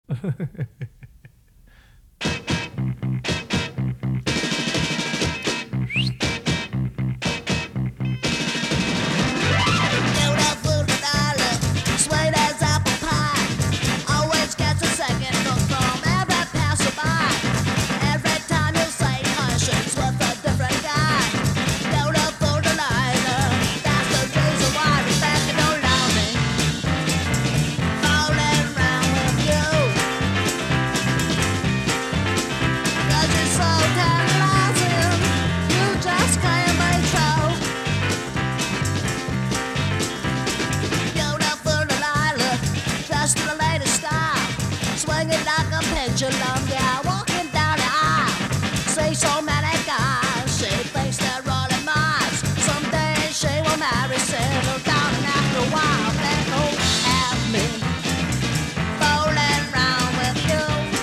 Pendulum, yeah, walking down the aisle. See so many guys, she thinks they're rolling miles. Someday she will marry, settle down, and after a while, they don't have me fooling around with you.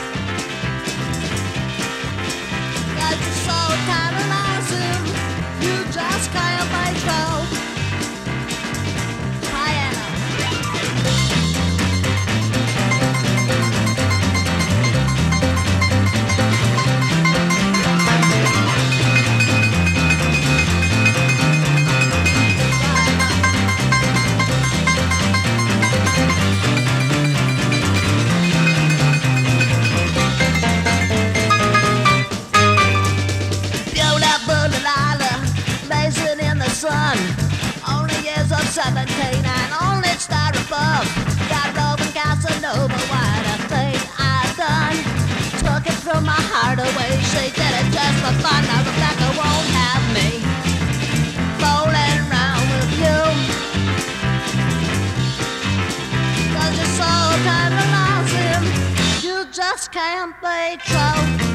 'Cause you're so tantalizing, you just can't be true. Son, only years of 17 and only star above. Got Roman Casanova, what a thing I done. Took it from my heart away, she did it just for fun. Now Rebecca won't have me fooling around with you. 'Cause you're so tantalizing, you just can't be true.